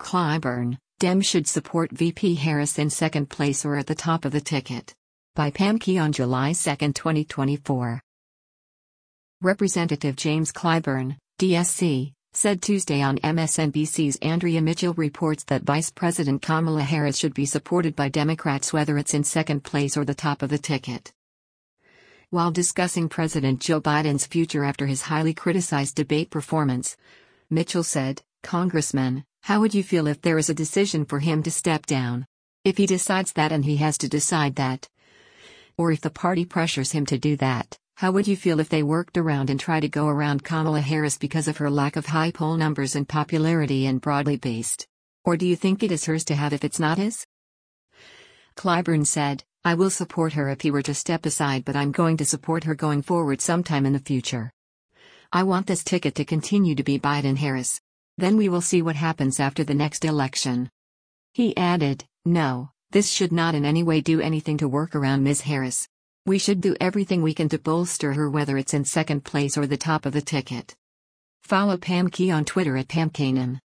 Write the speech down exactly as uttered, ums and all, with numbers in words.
Clyburn, Dems should support V P Harris in second place or at the top of the ticket. By Pam Key on July second, twenty twenty-four. Representative James Clyburn, D S C, said Tuesday on M S N B C's Andrea Mitchell reports that Vice President Kamala Harris should be supported by Democrats whether it's in second place or the top of the ticket. While discussing President Joe Biden's future after his highly criticized debate performance, Mitchell said, "Congressman, how would you feel if there is a decision for him to step down? If he decides that and he has to decide that? Or if the party pressures him to do that, how would you feel if they worked around and try to go around Kamala Harris because of her lack of high poll numbers and popularity and broadly based? Or do you think it is hers to have if it's not his?" Clyburn said, "I will support her if he were to step aside, but I'm going to support her going forward sometime in the future. I want this ticket to continue to be Biden-Harris. Then we will see what happens after the next election." He added, "No, this should not in any way do anything to work around Miz Harris. We should do everything we can to bolster her whether it's in second place or the top of the ticket." Follow Pam Key on Twitter at Pam Kanan.